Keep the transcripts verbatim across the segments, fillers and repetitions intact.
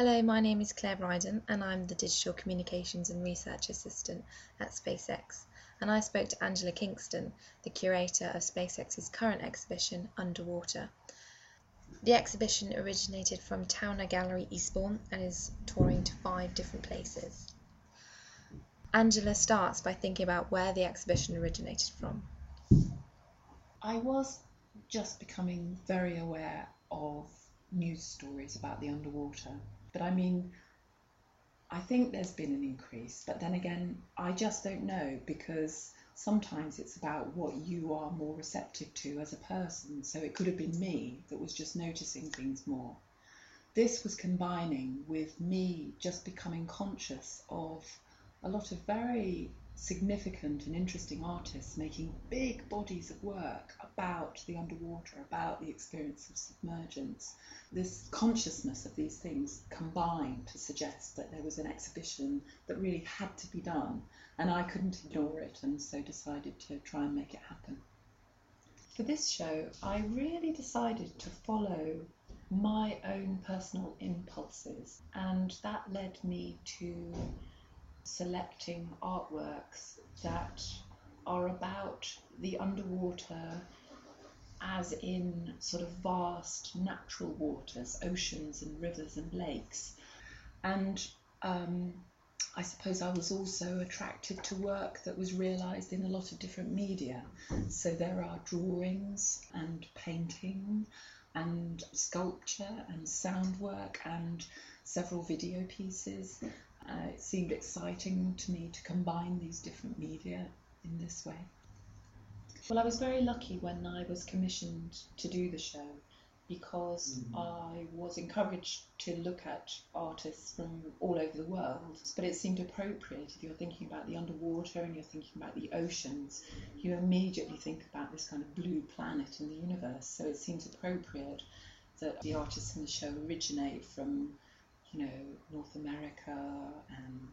Hello, my name is Claire Bryden and I'm the Digital Communications and Research Assistant at SpaceX, and I spoke to Angela Kingston, the curator of SpaceX's current exhibition, Underwater. The exhibition originated from Towner Gallery, Eastbourne, and is touring to five different places. Angela starts by thinking about where the exhibition originated from. I was just becoming very aware of news stories about the underwater. But I mean, I think there's been an increase, but then again, I just don't know, because sometimes it's about what you are more receptive to as a person. So it could have been me that was just noticing things more. This was combining with me just becoming conscious of a lot of very significant and interesting artists making big bodies of work about the underwater, about the experience of submergence. This consciousness of these things combined to suggest that there was an exhibition that really had to be done, and I couldn't ignore it, and so decided to try and make it happen. For this show, I really decided to follow my own personal impulses, and that led me to selecting artworks that are about the underwater as in sort of vast natural waters, oceans and rivers and lakes. And um, I suppose I was also attracted to work that was realised in a lot of different media. So there are drawings and painting and sculpture and sound work and several video pieces. Uh, it seemed exciting to me to combine these different media in this way. Well, I was very lucky when I was commissioned to do the show, because mm-hmm. I was encouraged to look at artists from all over the world, but it seemed appropriate. If you're thinking about the underwater and you're thinking about the oceans, you immediately think about this kind of blue planet in the universe, so it seems appropriate that the artists in the show originate from you know, North America and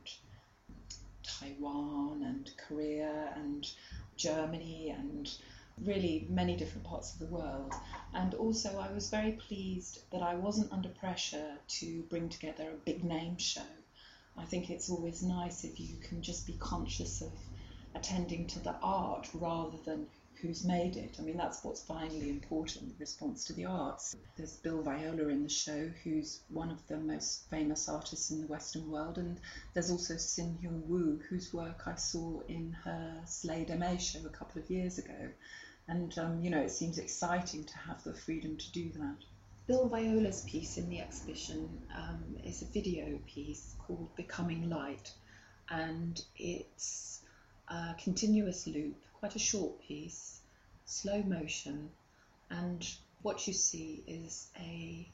Taiwan and Korea and Germany and really many different parts of the world. And also I was very pleased that I wasn't under pressure to bring together a big name show. I think it's always nice if you can just be conscious of attending to the art rather than who's made it. I mean, that's what's finally important, the response to the arts. There's Bill Viola in the show, who's one of the most famous artists in the Western world, and there's also Sin Hyung Woo, whose work I saw in her Slade M A show a couple of years ago. And, um, you know, it seems exciting to have the freedom to do that. Bill Viola's piece in the exhibition um, is a video piece called Becoming Light, and it's a continuous loop, quite a short piece, slow motion, and what you see is a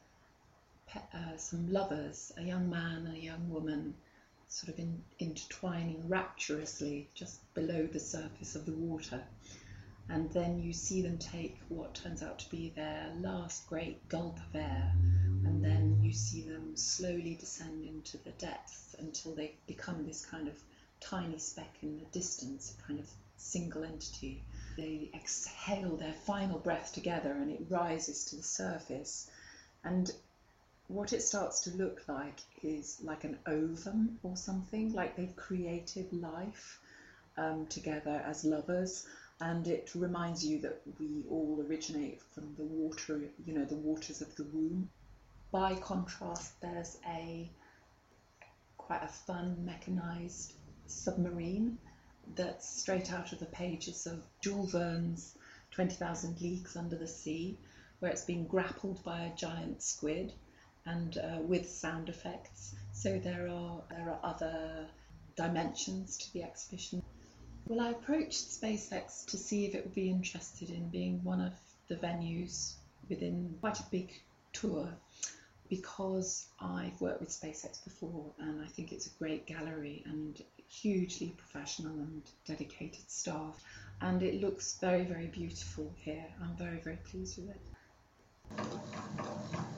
uh, some lovers, a young man and a young woman, sort of in, intertwining rapturously just below the surface of the water. And then you see them take what turns out to be their last great gulp of air, and then you see them slowly descend into the depths until they become this kind of tiny speck in the distance, a kind of single entity. They exhale their final breath together and it rises to the surface. And what it starts to look like is like an ovum or something, like they've created life um, together as lovers. And it reminds you that we all originate from the water, you know, the waters of the womb. By contrast, there's a quite a fun mechanized submarine that's straight out of the pages of Jules Verne's twenty thousand Leagues Under the Sea, where it's been grappled by a giant squid and uh, with sound effects. So there are there are other dimensions to the exhibition. Well, I approached SpaceX to see if it would be interested in being one of the venues within quite a big tour, because I've worked with SpaceX before and I think it's a great gallery and hugely professional and dedicated staff, and it looks very, very beautiful here. I'm very, very pleased with it.